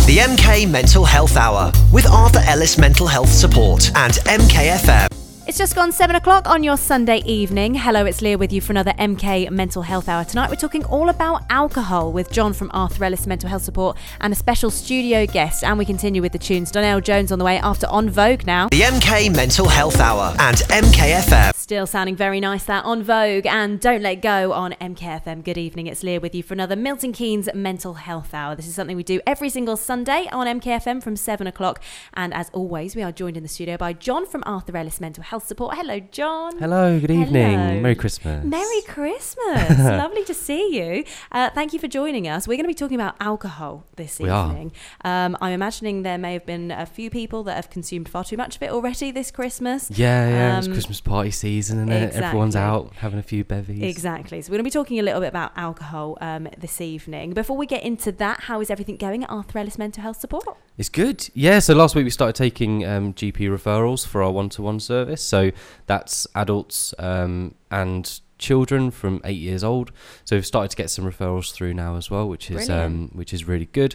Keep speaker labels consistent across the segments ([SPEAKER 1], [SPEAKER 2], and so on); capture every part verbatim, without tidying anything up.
[SPEAKER 1] The M K Mental Health Hour with Arthur Ellis Mental Health Support and M K F M.
[SPEAKER 2] It's just gone seven o'clock on your Sunday evening. Hello, it's Leah with you for another M K Mental Health Hour. Tonight we're talking all about alcohol with John from Arthur Ellis Mental Health Support and a special studio guest. And we continue with the tunes. Donnell Jones on the way after On Vogue now.
[SPEAKER 1] The M K Mental Health Hour and M K F M.
[SPEAKER 2] Still sounding very nice, that On Vogue and Don't Let Go on M K F M. Good evening, it's Leah with you for another Milton Keynes Mental Health Hour. This is something we do every single Sunday on M K F M from seven o'clock. And as always, we are joined in the studio by John from Arthur Ellis Mental Health Support. Hello, John.
[SPEAKER 3] Hello, good evening.
[SPEAKER 2] Hello.
[SPEAKER 3] Merry Christmas.
[SPEAKER 2] Merry Christmas. Lovely to see you. Uh, thank you for joining us. We're going to be talking about alcohol this
[SPEAKER 3] we
[SPEAKER 2] evening. Um, I'm imagining there may have been a few people that have consumed far too much of it already this Christmas.
[SPEAKER 3] Yeah, yeah.
[SPEAKER 2] Um,
[SPEAKER 3] it's Christmas party season, isn't it?
[SPEAKER 2] exactly.
[SPEAKER 3] Everyone's out having a few bevies.
[SPEAKER 2] Exactly. So we're going to be talking a little bit about alcohol um, this evening. Before we get into that, how is everything going at Arthur Ellis Mental Health Support?
[SPEAKER 3] It's good. Yeah, so last week we started taking um, G P referrals for our one-to-one service. So that's adults um, and children from eight years old. So we've started to get some referrals through now as well, which is um, which is really good.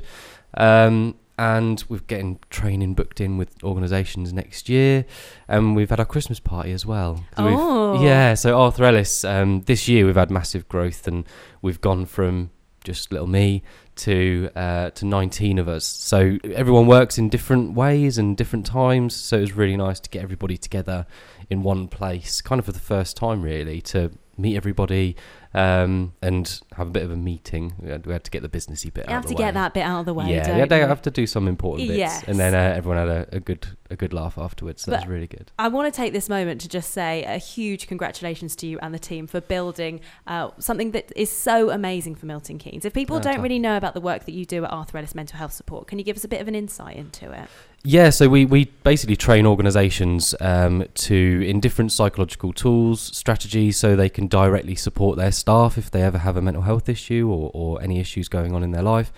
[SPEAKER 3] Um, and we're getting training booked in with organisations next year, and we've had our Christmas party as well.
[SPEAKER 2] Oh,
[SPEAKER 3] yeah. So Arthur Ellis, um, this year we've had massive growth, and we've gone from just little me to uh, to nineteen of us. So everyone works in different ways and different times. So it was really nice to get everybody together in one place, kind of for the first time, really, to meet everybody um, and have a bit of a meeting. We had, we had to get the businessy bit
[SPEAKER 2] you
[SPEAKER 3] out of the way.
[SPEAKER 2] have to get that bit out of the way.
[SPEAKER 3] Yeah,
[SPEAKER 2] don't
[SPEAKER 3] yeah, they
[SPEAKER 2] you?
[SPEAKER 3] have to do some important bits,
[SPEAKER 2] Yes.
[SPEAKER 3] and then uh, everyone had a, a good a good laugh afterwards. So that
[SPEAKER 2] But
[SPEAKER 3] was really good.
[SPEAKER 2] I want to take this moment to just say a huge congratulations to you and the team for building uh, something that is so amazing for Milton Keynes. If people
[SPEAKER 3] Oh,
[SPEAKER 2] don't
[SPEAKER 3] t-
[SPEAKER 2] really know about the work that you do at Arthur Ellis Mental Health Support, can you give us a bit of an insight into it?
[SPEAKER 3] Yeah, so we, we basically train organisations um, to in different psychological tools, strategies, so they can directly support their staff if they ever have a mental health issue or, or any issues going on in their life,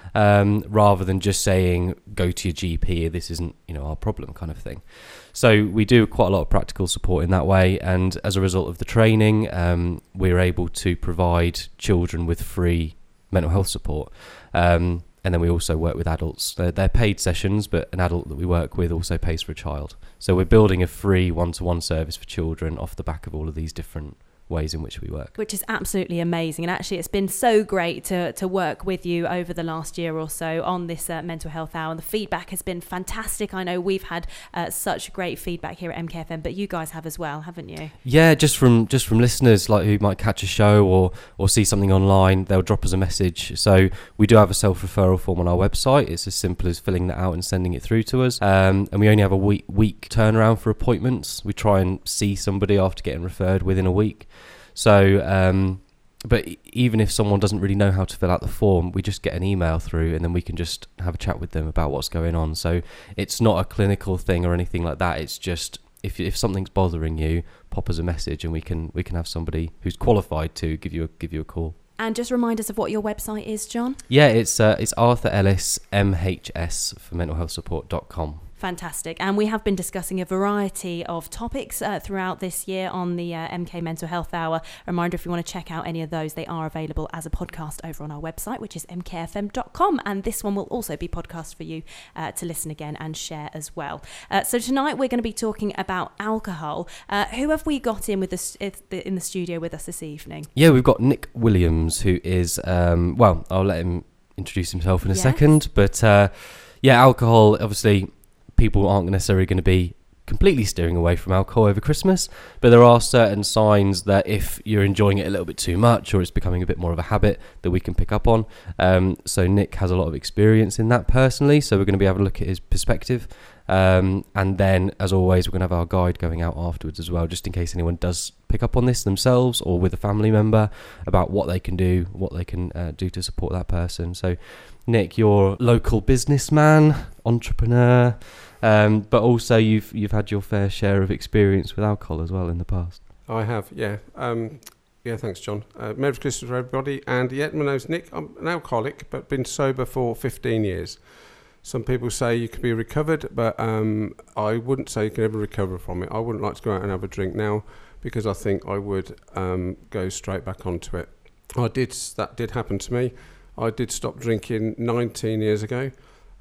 [SPEAKER 3] um, rather than just saying, go to your G P, this isn't you know our problem kind of thing. So we do quite a lot of practical support in that way, and as a result of the training, um, we're able to provide children with free mental health support. Um, And then we also work with adults. They're, they're paid sessions, but an adult that we work with also pays for a child. So we're building a free one-to-one service for children off the back of all of these different ways in which we work.
[SPEAKER 2] Which is absolutely amazing. And actually, it's been so great to, to work with you over the last year or so on this uh, mental health hour. And the feedback has been fantastic. I know we've had uh, such great feedback here at M K F M, but you guys have as well, haven't you?
[SPEAKER 3] Yeah, just from just from listeners like who might catch a show or or see something online, they'll drop us a message. So we do have a self-referral form on our website. It's as simple as filling that out and sending it through to us. Um, and we only have a week week turnaround for appointments. We try and see somebody after getting referred within a week. So, um, but even if someone doesn't really know how to fill out the form, we just get an email through and then we can just have a chat with them about what's going on. So it's not a clinical thing or anything like that. It's just if if something's bothering you, pop us a message and we can we can have somebody who's qualified to give you a, give you a call.
[SPEAKER 2] And just remind us of what your website is, John.
[SPEAKER 3] Yeah, it's uh, it's Arthur Ellis M H S for mental health support dot com.
[SPEAKER 2] Fantastic. And we have been discussing a variety of topics uh, throughout this year on the uh, M K Mental Health Hour. A reminder, if you want to check out any of those, they are available as a podcast over on our website, which is m k f m dot com. And this one will also be podcast for you uh, to listen again and share as well. Uh, so tonight we're going to be talking about alcohol. Uh, who have we got in with us in the studio with us this evening?
[SPEAKER 3] Yeah, we've got Nick Williams, who is, um, well, I'll let him introduce himself in a
[SPEAKER 2] Yes.
[SPEAKER 3] second. But uh, yeah, alcohol, obviously, people aren't necessarily going to be completely steering away from alcohol over Christmas, but there are certain signs that if you're enjoying it a little bit too much or it's becoming a bit more of a habit that we can pick up on. Um, so Nick has a lot of experience in that personally, so we're going to be having a look at his perspective. Um, and then, as always, we're going to have our guide going out afterwards as well, just in case anyone does pick up on this themselves or with a family member about what they can do, what they can uh, do to support that person. So Nick, you're local businessman, entrepreneur, Um, but also you've you've had your fair share of experience with alcohol as well in the past.
[SPEAKER 4] I have, yeah. Um, yeah, thanks, John. Uh, Merry Christmas to everybody. And yeah, my name's Nick. I'm an alcoholic, but been sober for fifteen years. Some people say you can be recovered, but um, I wouldn't say you can ever recover from it. I wouldn't like to go out and have a drink now because I think I would um, go straight back onto it. I did. That did happen to me. I did stop drinking nineteen years ago.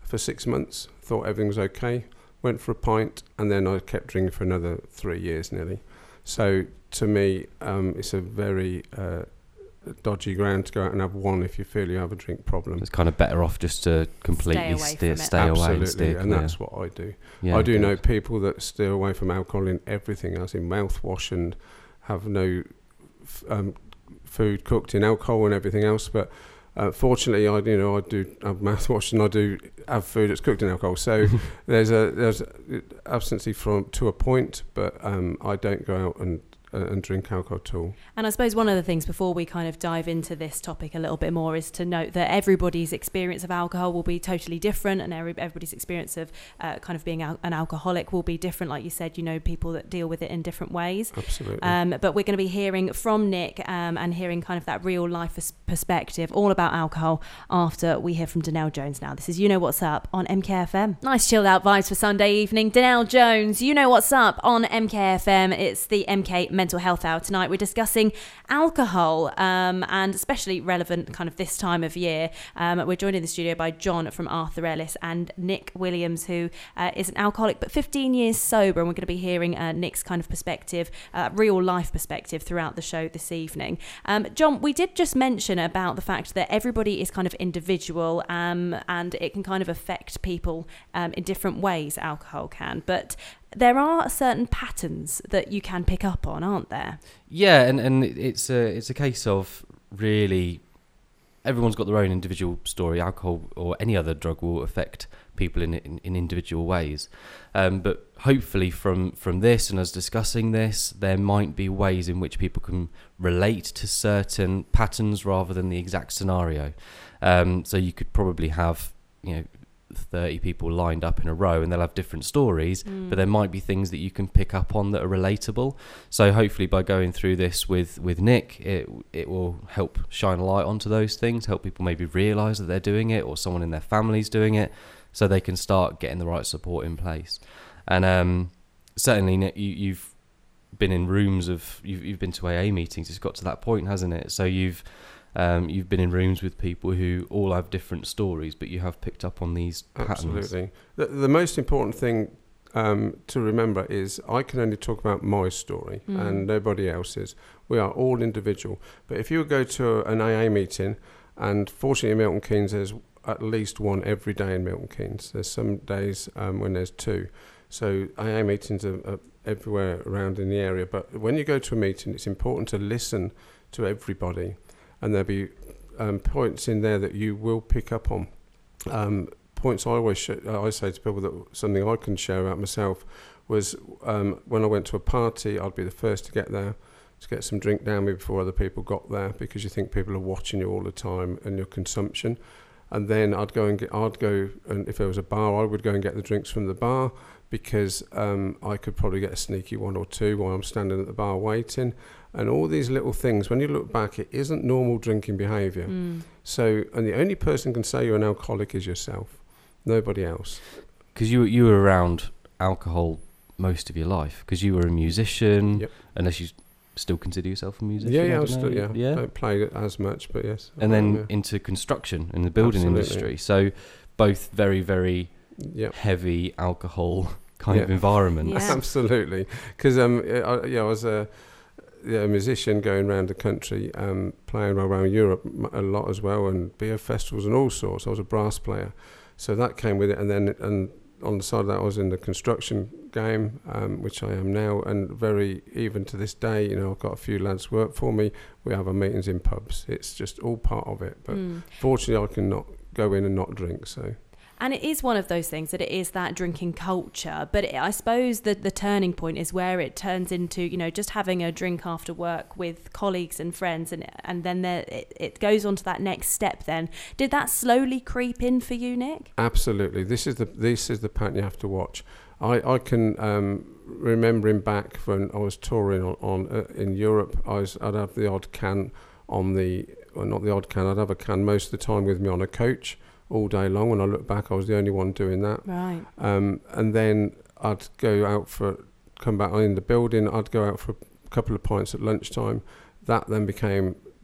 [SPEAKER 4] for six months, thought everything was okay, went for a pint, and then I kept drinking for another three years nearly. So to me, um, it's a very uh, dodgy ground to go out and have one if you feel you have a drink problem.
[SPEAKER 3] It's kind of better off just to completely
[SPEAKER 2] Stay away
[SPEAKER 3] steer,
[SPEAKER 2] from it.
[SPEAKER 3] stay
[SPEAKER 4] Absolutely,
[SPEAKER 3] away and steer
[SPEAKER 4] and
[SPEAKER 3] clear.
[SPEAKER 4] that's what I do.
[SPEAKER 3] Yeah,
[SPEAKER 4] I do
[SPEAKER 3] good.
[SPEAKER 4] know people that steer away from alcohol in everything, as in mouthwash, and have no f- um, food cooked in alcohol and everything else. But uh, fortunately, I you know I do have mouthwash and I do have food that's cooked in alcohol. So there's a there's abstinence from to a point, but um, I don't go out and uh, and drink alcohol at all.
[SPEAKER 2] And I suppose one of the things before we kind of dive into this topic a little bit more is to note that everybody's experience of alcohol will be totally different, and every, everybody's experience of uh, kind of being al- an alcoholic will be different. Like you said, you know, people that deal with it in different ways.
[SPEAKER 4] Absolutely.
[SPEAKER 2] Um, but we're going to be hearing from Nick um, and hearing kind of that real life as- perspective all about alcohol after we hear from Danelle Jones now. This is You Know What's Up on M K F M. Nice chilled out vibes for Sunday evening. Danelle Jones, You Know What's Up on M K F M. It's the M K Mental Health Hour tonight. We're discussing alcohol um, and especially relevant kind of this time of year. Um, we're joined in the studio by John from Arthur Ellis and Nick Williams, who uh, is an alcoholic but fifteen years sober, and we're going to be hearing uh, Nick's kind of perspective, uh, real life perspective throughout the show this evening. Um, John, we did just mention about the fact that everybody is kind of individual um, and it can kind of affect people um, in different ways, alcohol can, but there are certain patterns that you can pick up on, aren't there?
[SPEAKER 3] Yeah, and, and it's a it's a case of really everyone's got their own individual story. Alcohol or any other drug will affect people in in, in individual ways. Um, but hopefully from, from this and us discussing this, there might be ways in which people can relate to certain patterns rather than the exact scenario. Um, so you could probably have, you know, thirty people lined up in a row and they'll have different stories, mm. but there might be things that you can pick up on that are relatable. So hopefully by going through this with with Nick, it it will help shine a light onto those things, help people maybe realise that they're doing it or someone in their family's doing it, so they can start getting the right support in place. And um, certainly Nick, you, you've been in rooms of you've, you've been to A A meetings. It's got to that point, hasn't it? So you've Um, you've been in rooms with people who all have different stories, but you have picked up on these patterns.
[SPEAKER 4] Absolutely. The, the most important thing um, to remember is I can only talk about my story mm. and nobody else's. We are all individual. But if you go to an A A meeting, and fortunately in Milton Keynes there's at least one every day in Milton Keynes. There's some days um, when there's two. So A A meetings are, are everywhere around in the area. But when you go to a meeting, it's important to listen to everybody. And there'll be um, points in there that you will pick up on. Um, points I always sh- I say to people that something I can share about myself was um, when I went to a party, I'd be the first to get there to get some drink down me before other people got there, because you think people are watching you all the time and your consumption. And then I'd go and get, I'd go and if there was a bar, I would go and get the drinks from the bar, because um, I could probably get a sneaky one or two while I'm standing at the bar waiting. And all these little things, when you look back, it isn't normal drinking behaviour. Mm. So, and the only person can say you're an alcoholic is yourself, nobody else.
[SPEAKER 3] Because you you were around alcohol most of your life, because you were a musician, yep. unless you still consider yourself a musician.
[SPEAKER 4] Yeah, yeah,
[SPEAKER 3] I
[SPEAKER 4] I
[SPEAKER 3] don't
[SPEAKER 4] still, yeah.
[SPEAKER 3] yeah.
[SPEAKER 4] Don't play it as much, but yes.
[SPEAKER 3] And then
[SPEAKER 4] yeah.
[SPEAKER 3] into construction in the building
[SPEAKER 4] Absolutely.
[SPEAKER 3] industry. So both very, very
[SPEAKER 4] yep.
[SPEAKER 3] heavy alcohol kind
[SPEAKER 4] yeah.
[SPEAKER 3] of environment.
[SPEAKER 2] Yeah.
[SPEAKER 4] Absolutely. Because um, I, yeah, I was a, yeah, a musician going around the country, um, playing around Europe a lot as well, and beer festivals and all sorts. I was a brass player. So that came with it. And then and on the side of that, I was in the construction game, um, which I am now, and very, even to this day, you know, I've got a few lads work for me. We have our meetings in pubs. It's just all part of it. But mm. fortunately, I can not go in and not drink, so...
[SPEAKER 2] And it is one of those things that it is that drinking culture. But it, I suppose that the turning point is where it turns into, you know, just having a drink after work with colleagues and friends. And and then there, it, it goes on to that next step then. Did that slowly creep in for you, Nick?
[SPEAKER 4] Absolutely. This is the this is the pattern you have to watch. I, I can um, remembering back when I was touring on, on uh, in Europe, I was, I'd have the odd can on the, well, not the odd can, I'd have a can most of the time with me on a coach. All day long. When I look back, I was the only one doing that.
[SPEAKER 2] Right.
[SPEAKER 4] Um, and then I'd go out for, come back in the building, I'd go out for a couple of pints at lunchtime. That then became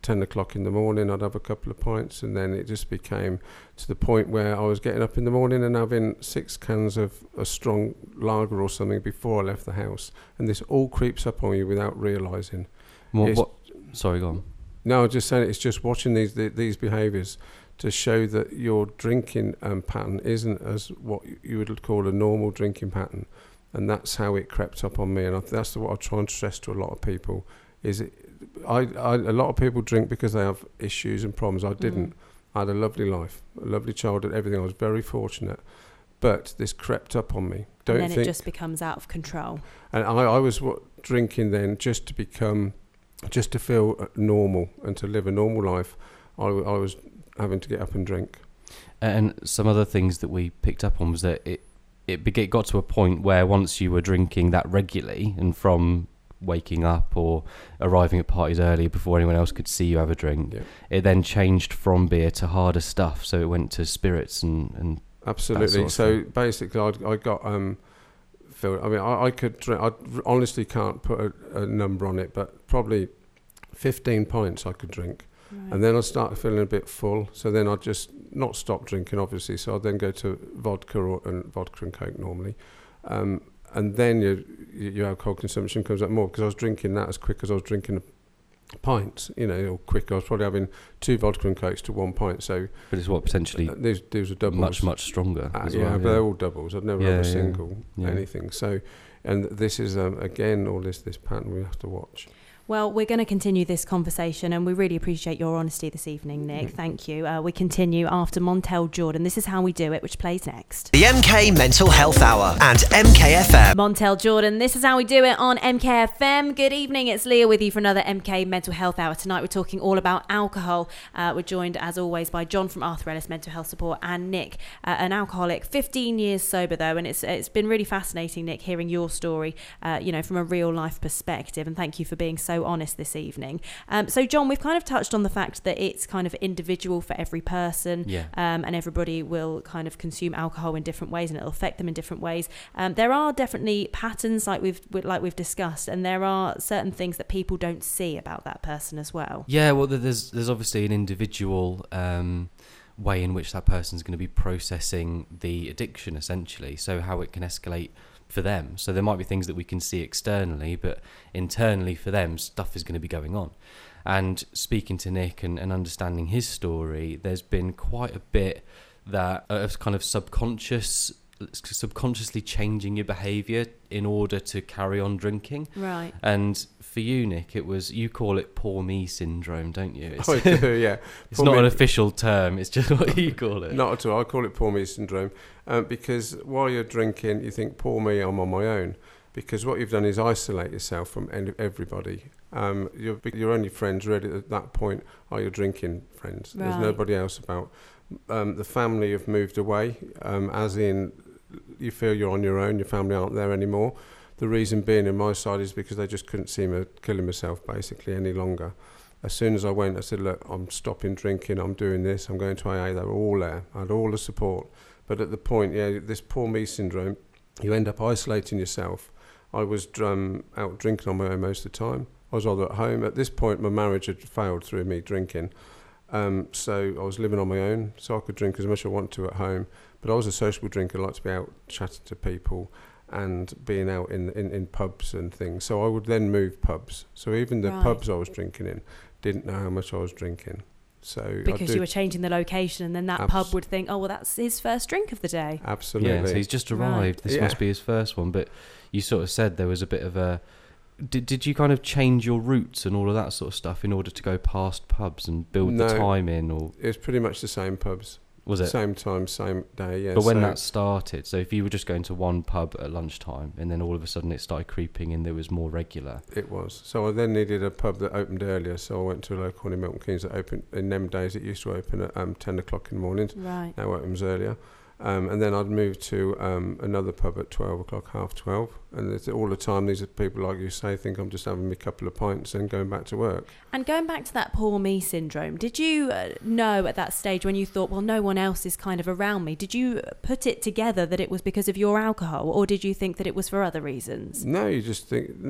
[SPEAKER 4] ten o'clock in the morning, I'd have a couple of pints, and then it just became to the point where I was getting up in the morning and having six cans of a strong lager or something before I left the house. And this all creeps up on you without realising.
[SPEAKER 3] What, what? Sorry, go on.
[SPEAKER 4] No, I was just saying it's just watching these the, these behaviours to show that your drinking um, pattern isn't as what you would call a normal drinking pattern. And that's how it crept up on me. And I, that's what I try and stress to a lot of people. Is it, I, I, a lot of people drink because they have issues and problems. I didn't. Mm. I had a lovely life, a lovely childhood, everything. I was very fortunate. But this crept up on me. Don't
[SPEAKER 2] and then
[SPEAKER 4] think,
[SPEAKER 2] it just becomes out of control.
[SPEAKER 4] And I, I was what, drinking then just to become, just to feel normal and to live a normal life. I, I was having to get up and drink.
[SPEAKER 3] And some other things that we picked up on was that it, it, it got to a point where once you were drinking that regularly and from waking up or arriving at parties early before anyone else could see you have a drink, yeah. it then changed from beer to harder stuff. So it went to spirits and, and
[SPEAKER 4] absolutely.
[SPEAKER 3] Sort of
[SPEAKER 4] so
[SPEAKER 3] thing.
[SPEAKER 4] basically, I, I got um, feel. I mean, I, I could drink. I honestly can't put a, a number on it, but probably fifteen pints I could drink, right. And then I started feeling a bit full. So then I'd just not stop drinking, obviously. So I'd then go to vodka or and vodka and coke normally. Um, And then your your alcohol consumption comes up more because I was drinking that as quick as I was drinking a pint, you know, or quick. I was probably having two vodka and cokes to one pint. So,
[SPEAKER 3] but it's what potentially
[SPEAKER 4] uh, these these are doubles,
[SPEAKER 3] much much stronger.
[SPEAKER 4] Uh,
[SPEAKER 3] as
[SPEAKER 4] yeah,
[SPEAKER 3] well,
[SPEAKER 4] but
[SPEAKER 3] yeah.
[SPEAKER 4] they're all doubles. I've never
[SPEAKER 3] yeah,
[SPEAKER 4] had a
[SPEAKER 3] yeah.
[SPEAKER 4] single
[SPEAKER 3] yeah.
[SPEAKER 4] anything. So, and this is um, again all this this pattern we have to watch.
[SPEAKER 2] Well, we're going to continue this conversation, and we really appreciate your honesty this evening, Nick. Mm. Thank you. Uh, we continue after Montel Jordan. This is How We Do It, which plays next.
[SPEAKER 1] The M K Mental Health Hour and M K F M.
[SPEAKER 2] Montel Jordan, this is How We Do It on M K F M. Good evening, it's Leah with you for another M K Mental Health Hour. Tonight we're talking all about alcohol. Uh, we're joined, as always, by John from Arthur Ellis Mental Health Support and Nick, uh, an alcoholic, fifteen years sober though, and it's it's been really fascinating, Nick, hearing your story, uh, you know, from a real life perspective, and thank you for being so honest this evening. Um, so, John, we've kind of touched on the fact that it's kind of individual for every person,
[SPEAKER 3] yeah.
[SPEAKER 2] um, and everybody will kind of consume alcohol in different ways, and it'll affect them in different ways. Um, there are definitely patterns, like we've like we've discussed, and there are certain things that people don't see about that person as well.
[SPEAKER 3] Yeah, well, there's there's obviously an individual um, way in which that person's going to be processing the addiction, essentially. So how it can escalate for them. So there might be things that we can see externally, but internally for them, stuff is going to be going on. And speaking to Nick and, and understanding his story, there's been quite a bit that of kind of subconscious, subconsciously changing your behaviour in order to carry on drinking.
[SPEAKER 2] Right.
[SPEAKER 3] And for you, Nick, it was, you call it poor me syndrome, don't you? It's,
[SPEAKER 4] I do, yeah.
[SPEAKER 3] It's
[SPEAKER 4] poor
[SPEAKER 3] not
[SPEAKER 4] me.
[SPEAKER 3] an official term, it's just what you call it.
[SPEAKER 4] Not at all. I call it poor me syndrome um, because while you're drinking, you think, poor me, I'm on my own. Because what you've done is isolate yourself from everybody. Um, your, your only friends really at that point are your drinking friends.
[SPEAKER 2] Right.
[SPEAKER 4] There's nobody else about. Um, the family have moved away, um, as in you feel you're on your own, your family aren't there anymore. The reason being in my side is because they just couldn't see me killing myself basically any longer. As soon as I went, I said, look, I'm stopping drinking, I'm doing this, I'm going to A A. They were all there. I had all the support. But at the point, yeah, this poor me syndrome, you end up isolating yourself. I was um, out drinking on my own most of the time. I was either at home. At this point, my marriage had failed through me drinking. Um, so I was living on my own, so I could drink as much as I wanted to at home. But I was a sociable drinker. I liked to be out chatting to people and being out in, in, in pubs and things. So I would then move pubs. So even the
[SPEAKER 2] Right.
[SPEAKER 4] pubs I was drinking in didn't know how much I was drinking. So
[SPEAKER 2] Because
[SPEAKER 4] I
[SPEAKER 2] you were changing the location, and then that
[SPEAKER 4] Abs-
[SPEAKER 2] pub would think, oh, well, that's his first drink of the day.
[SPEAKER 4] Absolutely.
[SPEAKER 3] Yeah, so he's just arrived.
[SPEAKER 2] Right.
[SPEAKER 3] This
[SPEAKER 4] Yeah.
[SPEAKER 3] must be his first one. But you sort of said there was a bit of a... Did did you kind of change your routes and all of that sort of stuff in order to go past pubs and build
[SPEAKER 4] No.
[SPEAKER 3] the time in? Or
[SPEAKER 4] It was pretty much the same pubs.
[SPEAKER 3] was it?
[SPEAKER 4] Same time, same day, yeah.
[SPEAKER 3] But when
[SPEAKER 4] so
[SPEAKER 3] that started, so if you were just going to one pub at lunchtime and then all of a sudden it started creeping in, there was more regular.
[SPEAKER 4] It was. So I then needed a pub that opened earlier, so I went to a local one in Milton Keynes that opened, in them days it used to open at um, ten o'clock in the mornings.
[SPEAKER 2] Right.
[SPEAKER 4] Now it opens earlier. Um, and then I'd move to um, another pub at twelve o'clock, half twelve. And it's all the time these are people, like you say, think I'm just having me a couple of pints and going back to work.
[SPEAKER 2] And going back to that poor me syndrome, did you uh, know at that stage when you thought, well, no one else is kind of around me, did you put it together that it was because of your alcohol, or did you think that it was for other reasons?
[SPEAKER 4] No, you just think,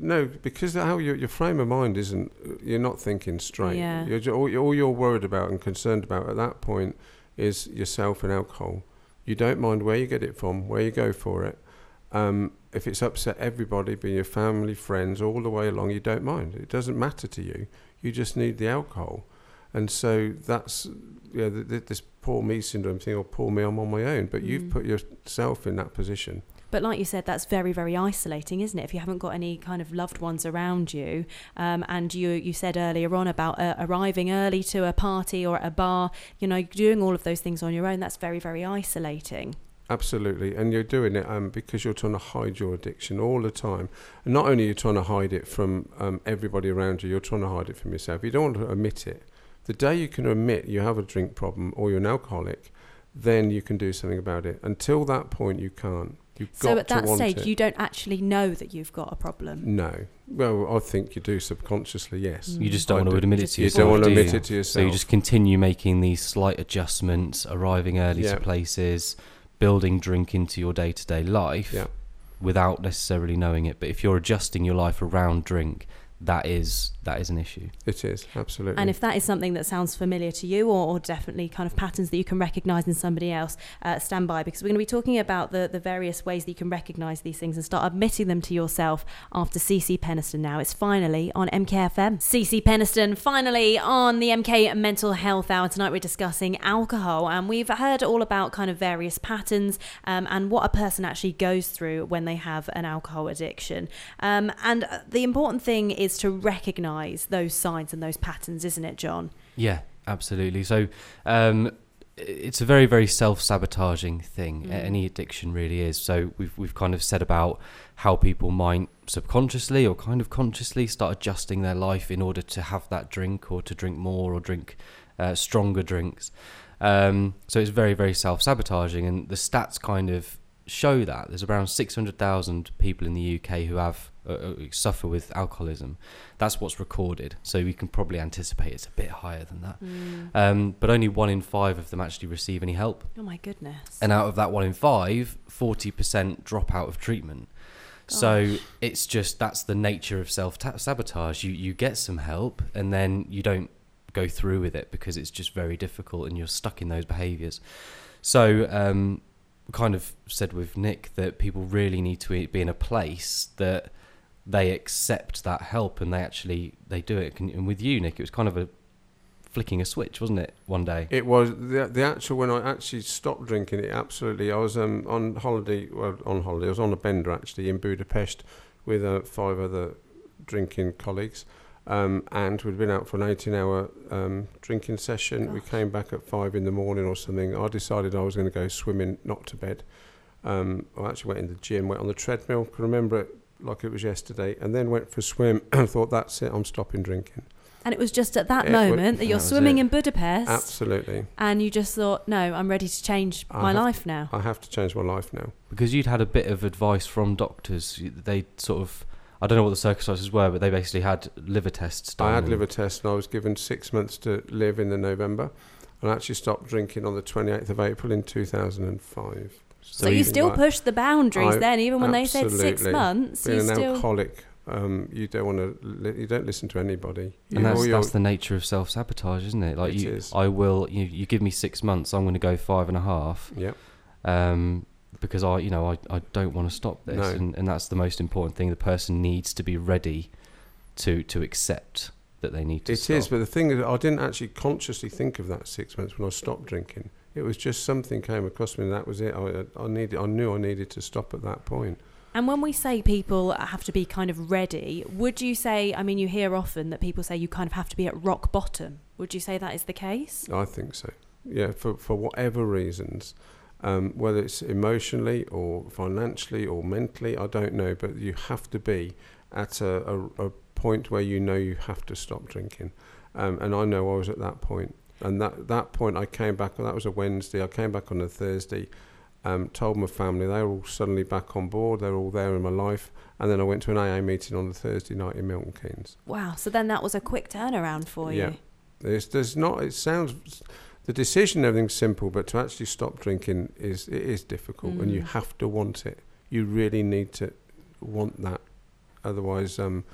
[SPEAKER 4] no, because how your your frame of mind isn't. You're not thinking straight.
[SPEAKER 2] Yeah.
[SPEAKER 4] You're ju- all, all you're worried about and concerned about at that point is yourself and alcohol. You don't mind where you get it from, where you go for it. Um, if it's upset everybody, being your family, friends, all the way along, you don't mind. It doesn't matter to you. You just need the alcohol. And so that's, you know, th- th- this poor me syndrome thing, or poor me, I'm on my own. But mm. you've put yourself in that position.
[SPEAKER 2] But like you said, that's very, very isolating, isn't it? If you haven't got any kind of loved ones around you, um, and you you said earlier on about uh, arriving early to a party or at a bar, you know, doing all of those things on your own, that's very, very isolating.
[SPEAKER 4] Absolutely, and you're doing it um, because you're trying to hide your addiction all the time. And not only are you trying to hide it from um, everybody around you, you're trying to hide it from yourself. You don't want to admit it. The day you can admit you have a drink problem or you're an alcoholic, then you can do something about it. Until that point, you can't. You've got
[SPEAKER 2] so at
[SPEAKER 4] to
[SPEAKER 2] that
[SPEAKER 4] want
[SPEAKER 2] stage,
[SPEAKER 4] it.
[SPEAKER 2] you don't actually know that you've got a problem?
[SPEAKER 4] No. Well, I think you do subconsciously, yes.
[SPEAKER 3] You just don't
[SPEAKER 4] I
[SPEAKER 3] want to
[SPEAKER 4] do.
[SPEAKER 3] admit it to
[SPEAKER 4] You
[SPEAKER 3] yourself.
[SPEAKER 4] don't want to
[SPEAKER 3] do
[SPEAKER 4] admit
[SPEAKER 3] you?
[SPEAKER 4] it to yourself.
[SPEAKER 3] So you just continue making these slight adjustments, arriving early
[SPEAKER 4] Yeah.
[SPEAKER 3] to places, building drink into your day-to-day life
[SPEAKER 4] Yeah.
[SPEAKER 3] without necessarily knowing it. But if you're adjusting your life around drink, that is that is an issue.
[SPEAKER 4] It is, absolutely.
[SPEAKER 2] And if that is something that sounds familiar to you, or, or definitely kind of patterns that you can recognise in somebody else, uh, stand by, because we're going to be talking about the, the various ways that you can recognise these things and start admitting them to yourself after C C Penniston now. It's finally on M K F M. C C Penniston, finally on the M K Mental Health Hour. Tonight we're discussing alcohol, and we've heard all about kind of various patterns um, and what a person actually goes through when they have an alcohol addiction. Um, and the important thing is to recognise those signs and those patterns, isn't it, John?
[SPEAKER 3] Yeah, absolutely. So um, it's a very, very self-sabotaging thing.
[SPEAKER 2] Mm.
[SPEAKER 3] Any addiction really is. So we've we've kind of said about how people might subconsciously or kind of consciously start adjusting their life in order to have that drink or to drink more or drink uh, stronger drinks. Um, so it's very, very self-sabotaging, and the stats kind of show that. There's around six hundred thousand people in the U K who have uh, suffer with alcoholism. That's what's recorded, so we can probably anticipate it's a bit higher than that.
[SPEAKER 2] Mm.
[SPEAKER 3] Um, but only one in five of them actually receive any help.
[SPEAKER 2] Oh my goodness.
[SPEAKER 3] And out of that one in five, forty percent drop out of treatment.
[SPEAKER 2] Gosh.
[SPEAKER 3] So it's just, that's the nature of self-sabotage. You you get some help and then you don't go through with it because it's just very difficult and you're stuck in those behaviours. So um, kind of said with Nick that people really need to be in a place that they accept that help and they actually they do it. And with you, Nick, it was kind of a flicking a switch, wasn't it, one day?
[SPEAKER 4] It was the the actual when I actually stopped drinking. It absolutely. I was um, on holiday. Well, on holiday. I was on a bender actually in Budapest with uh, five other drinking colleagues, um, and we'd been out for an eighteen-hour um, drinking session.
[SPEAKER 2] Gosh.
[SPEAKER 4] We came back at five in the morning or something. I decided I was going to go swimming, not to bed. Um, I actually went in the gym, went on the treadmill. Can remember it like it was yesterday, and then went for a swim. and thought, that's it. I'm stopping drinking.
[SPEAKER 2] And it was just at that
[SPEAKER 4] It
[SPEAKER 2] moment
[SPEAKER 4] was-
[SPEAKER 2] that you're
[SPEAKER 3] that was
[SPEAKER 2] swimming
[SPEAKER 3] it.
[SPEAKER 2] in Budapest,
[SPEAKER 4] Absolutely.
[SPEAKER 2] and you just thought, no, I'm ready to change
[SPEAKER 4] I
[SPEAKER 2] my
[SPEAKER 4] have-
[SPEAKER 2] life now.
[SPEAKER 4] I have to change my life now.
[SPEAKER 3] Because you'd had a bit of advice from doctors. They sort of, I don't know what the circumstances were, but they basically had liver tests done.
[SPEAKER 4] I had
[SPEAKER 3] and-
[SPEAKER 4] liver tests and I was given six months to live in the November. And I actually stopped drinking on the twenty-eighth of April in two thousand five.
[SPEAKER 2] So, you still
[SPEAKER 4] like,
[SPEAKER 2] pushed the boundaries
[SPEAKER 4] I-
[SPEAKER 2] then, even when they said six
[SPEAKER 4] absolutely.
[SPEAKER 2] months.
[SPEAKER 4] Being
[SPEAKER 2] You
[SPEAKER 4] an
[SPEAKER 2] still.
[SPEAKER 4] alcoholic, um, you don't want to. Li- you don't listen to anybody. You,
[SPEAKER 3] And that's,
[SPEAKER 4] all your-
[SPEAKER 3] that's the nature of self-sabotage, isn't it? Like
[SPEAKER 4] It
[SPEAKER 3] you,
[SPEAKER 4] is.
[SPEAKER 3] I will. You, you give me six months, I'm going to go five and a half.
[SPEAKER 4] yeah.
[SPEAKER 3] Um, because I, you know, I, I don't want to stop this,
[SPEAKER 4] No.
[SPEAKER 3] and, and that's the most important thing. The person needs to be ready to to accept that they need to
[SPEAKER 4] It
[SPEAKER 3] stop.
[SPEAKER 4] is, but the thing is, I didn't actually consciously think of that six months when I stopped drinking. It was just something came across me, and that was it. I, I needed. I knew I needed to stop at that point.
[SPEAKER 2] And when we say people have to be kind of ready, would you say, I mean, you hear often that people say you kind of have to be at rock bottom. Would you say that is the case?
[SPEAKER 4] I think so. Yeah, for for whatever reasons, um, whether it's emotionally or financially or mentally, I don't know. But you have to be at a, a, a point where you know you have to stop drinking, um, and I know I was at that point. And that that point, I came back. That was a Wednesday. I came back on a Thursday. Um, told my family. They were all suddenly back on board. They were all there in my life. And then I went to an A A meeting on the Thursday night in Milton Keynes.
[SPEAKER 2] Wow. So then that was a quick turnaround for
[SPEAKER 4] Yeah.
[SPEAKER 2] you.
[SPEAKER 4] There's, there's not. It sounds. The decision, everything's simple, but to actually stop drinking is it is difficult, and you
[SPEAKER 2] Mm.
[SPEAKER 4] have to want it. You really need to want that Otherwise, um,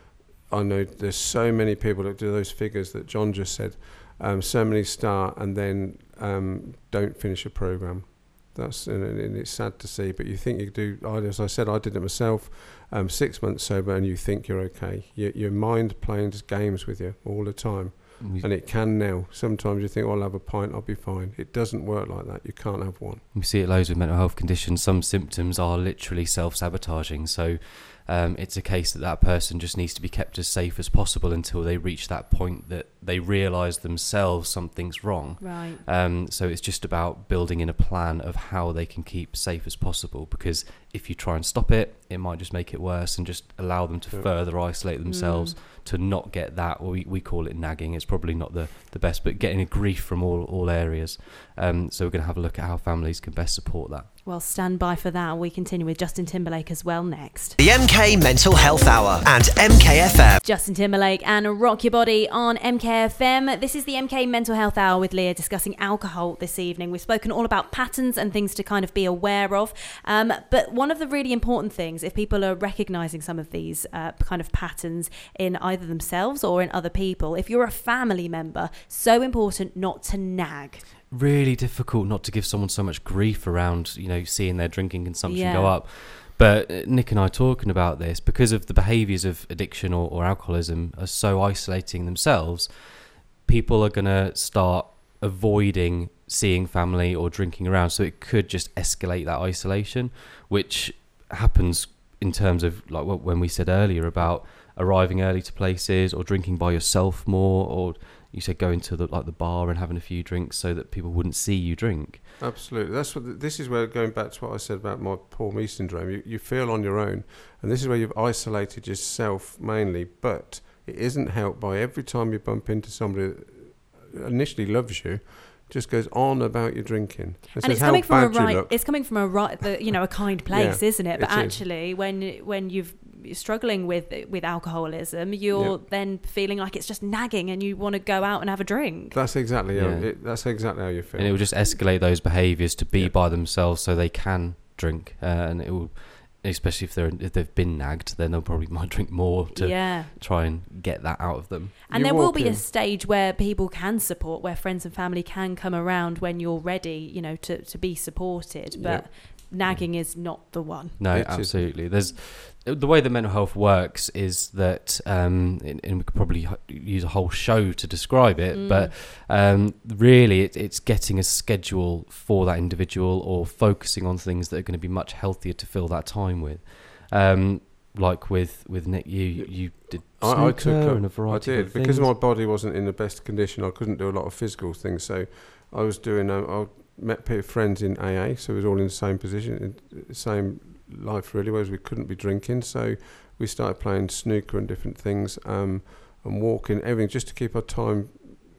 [SPEAKER 4] I know there's so many people that do those figures that John just said. Um, so many start and then um, don't finish a program. That's and, and it's sad to see. But you think you do. I, as I said, I did it myself. Um, six months sober, and you think you're okay. Your, your mind playing games with you all the time,
[SPEAKER 3] We,
[SPEAKER 4] and it can now. Sometimes you think, "Oh, I'll have a pint, I'll be fine." It doesn't work like that. You can't have one.
[SPEAKER 3] we see it loads with mental health conditions. Some symptoms are literally self-sabotaging. So um, it's a case that that person just needs to be kept as safe as possible until they reach that point that they realise themselves something's wrong.
[SPEAKER 2] Right.
[SPEAKER 3] Um, so it's just about building in a plan of how they can keep safe as possible, because if you try and stop it, it might just make it worse and just allow them to
[SPEAKER 4] Yeah.
[SPEAKER 3] further isolate themselves
[SPEAKER 2] Mm.
[SPEAKER 3] to not get that, or we, we call it nagging. It's probably not the, the best, but getting a grief from all, all areas. Um, so we're going to have a look at how families can best support that.
[SPEAKER 2] Well, stand by for that. We continue with Justin Timberlake as well next.
[SPEAKER 1] The M K Mental Health Hour and M K F M.
[SPEAKER 2] Justin Timberlake and Rock Your Body on M K F M. This is the M K Mental Health Hour with Leah, discussing alcohol this evening. We've spoken all about patterns and things to kind of be aware of. Um, but one of the really important things, if people are recognising some of these uh, kind of patterns in either themselves or in other people, if you're a family member, so important not to nag.
[SPEAKER 3] Really difficult not to give someone so much grief around, you know, seeing their drinking consumption
[SPEAKER 2] Yeah.
[SPEAKER 3] go up. But uh, Nick and I are talking about this because of the behaviours of addiction or, or alcoholism are so isolating themselves. People are going to start avoiding seeing family or drinking around, so it could just escalate that isolation, which happens in terms of like what when we said earlier about arriving early to places or drinking by yourself more, or you said going to the like the bar and having a few drinks so that people wouldn't see you drink.
[SPEAKER 4] Absolutely. That's what. The, this is where, going back to what I said about my poor me syndrome, you, you feel on your own, and this is where you've isolated yourself mainly. But it isn't helped by every time you bump into somebody that initially loves you, just goes on about your drinking.
[SPEAKER 2] And
[SPEAKER 4] says
[SPEAKER 2] it's
[SPEAKER 4] how
[SPEAKER 2] coming from a
[SPEAKER 4] bad you
[SPEAKER 2] right.
[SPEAKER 4] look.
[SPEAKER 2] It's coming from a right. The, you know, a kind place,
[SPEAKER 4] Yeah,
[SPEAKER 2] isn't it? But
[SPEAKER 4] it is.
[SPEAKER 2] actually, when when you've you're struggling with with alcoholism, you're
[SPEAKER 4] Yeah.
[SPEAKER 2] then feeling like it's just nagging, and you want to go out and have a drink.
[SPEAKER 4] That's exactly how.
[SPEAKER 3] Yeah.
[SPEAKER 4] It, that's exactly how you feel.
[SPEAKER 3] And it will just escalate those behaviours to be
[SPEAKER 4] Yeah.
[SPEAKER 3] by themselves so they can drink, uh, and it will, especially if they're if they've been nagged, then they'll probably might drink more to
[SPEAKER 2] Yeah.
[SPEAKER 3] try and get that out of them.
[SPEAKER 2] And
[SPEAKER 4] You
[SPEAKER 2] there will
[SPEAKER 4] walk
[SPEAKER 2] be
[SPEAKER 4] in-
[SPEAKER 2] a stage where people can support, where friends and family can come around when you're ready, you know, to, to be supported. But nagging is not the one.
[SPEAKER 3] No,
[SPEAKER 4] It is.
[SPEAKER 3] absolutely. There's the way that mental health works is that, um, and, and we could probably h- use a whole show to describe it,
[SPEAKER 2] Mm.
[SPEAKER 3] but um, really it, it's getting a schedule for that individual or focusing on things that are going to be much healthier to fill that time with. Um, like with, with Nick, you you did
[SPEAKER 4] I, I
[SPEAKER 3] snooker
[SPEAKER 4] took up,
[SPEAKER 3] and a
[SPEAKER 4] I
[SPEAKER 3] variety
[SPEAKER 4] did
[SPEAKER 3] of
[SPEAKER 4] because
[SPEAKER 3] things.
[SPEAKER 4] my body wasn't in the best condition. I couldn't do a lot of physical things, so I was doing. Um, I met pe- friends in A A, so we was all in the same position, in the same life really, whereas we couldn't be drinking. So we started playing snooker and different things, um, and walking, everything, just to keep our time,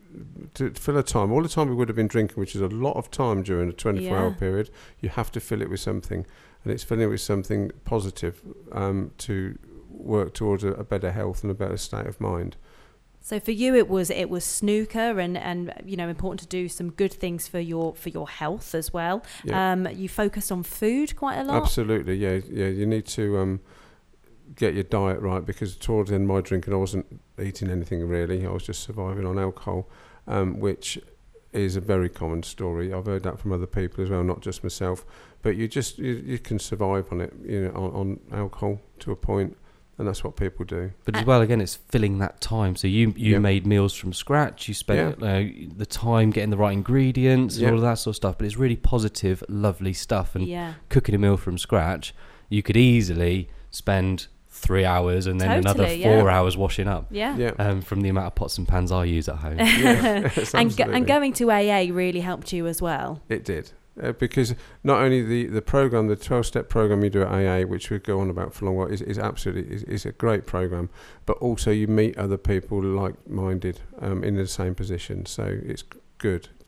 [SPEAKER 4] to fill a time. All the time we would have been drinking, which is a lot of time during a twenty-four hour
[SPEAKER 2] Yeah.
[SPEAKER 4] period, you have to fill it with something, and it's filling it with something positive um, to work towards a, a better health and a better state of mind.
[SPEAKER 2] So for you, it was it was snooker and, and you know important to do some good things for your for your health as well.
[SPEAKER 4] Yeah.
[SPEAKER 2] Um, you focused on food quite a lot.
[SPEAKER 4] Absolutely, yeah, yeah. You need to um, get your diet right, because towards the end of my drinking, I wasn't eating anything really. I was just surviving on alcohol, um, which is a very common story. I've heard that from other people as well, not just myself. But you just you, you can survive on it, you know, on, on alcohol to a point. And that's what people do.
[SPEAKER 3] But as well, again, it's filling that time. So you you
[SPEAKER 4] Yeah.
[SPEAKER 3] made meals from scratch. You spent uh, the time getting the right ingredients and
[SPEAKER 4] Yeah.
[SPEAKER 3] all of that sort of stuff. But it's really positive, lovely stuff. And
[SPEAKER 2] Yeah.
[SPEAKER 3] cooking a meal from scratch, you could easily spend three hours and then another
[SPEAKER 2] Totally,
[SPEAKER 3] four
[SPEAKER 2] yeah.
[SPEAKER 3] hours washing up.
[SPEAKER 2] Yeah.
[SPEAKER 4] Yeah.
[SPEAKER 3] Um, from the amount of pots and pans I use at home.
[SPEAKER 4] Yeah. Yes,
[SPEAKER 2] and go,
[SPEAKER 4] absolutely.
[SPEAKER 2] and going to A A really helped you as well.
[SPEAKER 4] It did. Uh, because not only the, the program, the twelve-step program you do at A A, which we go on about for a long while, is, is absolutely is, is a great program, but also you meet other people like-minded um, in the same position. So it's good,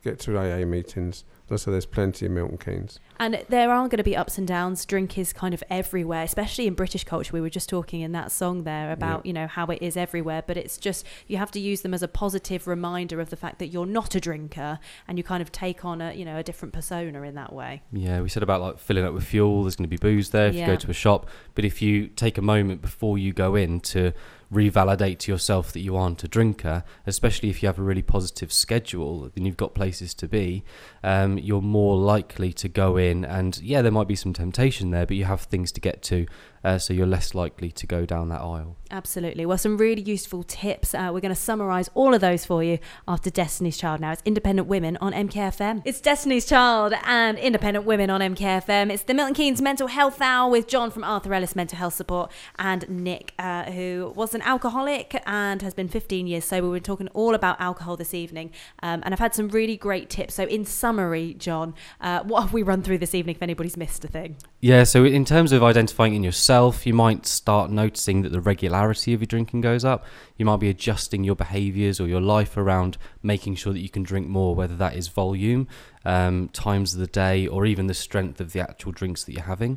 [SPEAKER 4] get to A A meetings. So there's plenty of Milton Keynes.
[SPEAKER 2] And there are going to be ups and downs. Drink is kind of everywhere, especially in British culture. We were just talking in that song there about, yeah. you know, how it is everywhere. But it's just, you have to use them as a positive reminder of the fact that you're not a drinker, and you kind of take on a, you know, a different persona in that way.
[SPEAKER 3] Yeah, we said about like filling up with fuel. There's going to be booze there if yeah. you go to a shop. But if you take a moment before you go in to revalidate to yourself that you aren't a drinker, especially if you have a really positive schedule and you've got places to be, um, you're more likely to go in, and yeah, there might be some temptation there, but you have things to get to, uh, so you're less likely to go down that aisle.
[SPEAKER 2] Absolutely. Well, some really useful tips. Uh, we're going to summarise all of those for you after Destiny's Child. Now, it's Independent Women on M K F M. It's Destiny's Child and Independent Women on M K F M. It's the Milton Keynes Mental Health Hour with John from Arthur Ellis Mental Health Support and Nick, uh, who was an alcoholic and has been fifteen years sober. We're talking all about alcohol this evening, um, and I've had some really great tips. So in summary, John, uh, what have we run through this evening if anybody's missed a thing?
[SPEAKER 3] Yeah, so in terms of identifying in yourself, you might start noticing that the regularity of your drinking goes up. You might be adjusting your behaviours or your life around making sure that you can drink more, whether that is volume, um, times of the day, or even the strength of the actual drinks that you're having.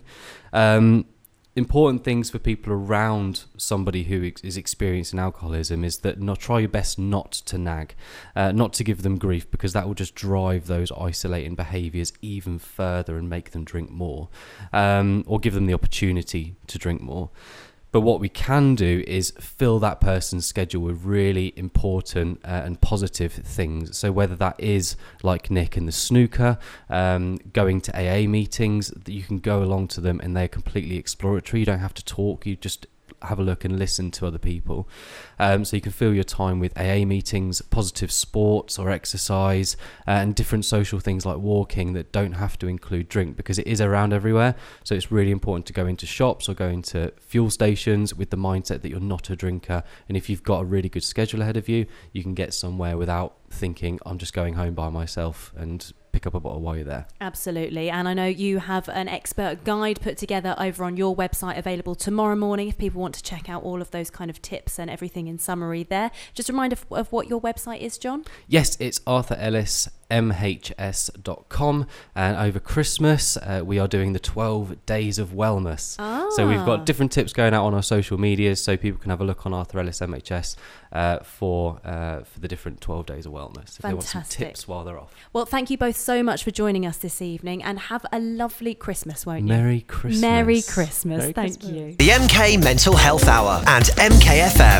[SPEAKER 3] Um, important things for people around somebody who ex- is experiencing alcoholism is that not try your best not to nag, uh, not to give them grief, because that will just drive those isolating behaviours even further and make them drink more, um, or give them the opportunity to drink more. But what we can do is fill that person's schedule with really important uh, and positive things. So whether that is like Nick and the snooker, um, going to A A meetings, that you can go along to them and they're completely exploratory. You don't have to talk. You just have a look and listen to other people. Um, so you can fill your time with A A meetings, positive sports or exercise, uh, and different social things like walking that don't have to include drink, because it is around everywhere. So it's really important to go into shops or go into fuel stations with the mindset that you're not a drinker. And if you've got a really good schedule ahead of you, you can get somewhere without thinking, I'm just going home by myself, and pick up a bottle while you're there.
[SPEAKER 2] Absolutely. And I know you have an expert guide put together over on your website, available tomorrow morning if people want to check out all of those kind of tips and everything in summary there. Just a reminder of, of what your website is, John.
[SPEAKER 3] Yes, it's arthur ellis m h s dot com, and over Christmas uh, we are doing the twelve days of wellness. Ah. So we've got different tips going out on our social medias, so people can have a look on Arthur Ellis M H S uh, for uh, for the different twelve days of wellness if
[SPEAKER 2] Fantastic.
[SPEAKER 3] They want some tips while they're off.
[SPEAKER 2] Well, thank you both so much for joining us this evening, and have a lovely Christmas, won't you?
[SPEAKER 3] Merry Christmas.
[SPEAKER 2] Merry Christmas.
[SPEAKER 3] Merry
[SPEAKER 2] Thank
[SPEAKER 3] Christmas.
[SPEAKER 2] you.
[SPEAKER 1] The M K Mental Health Hour and M K F M.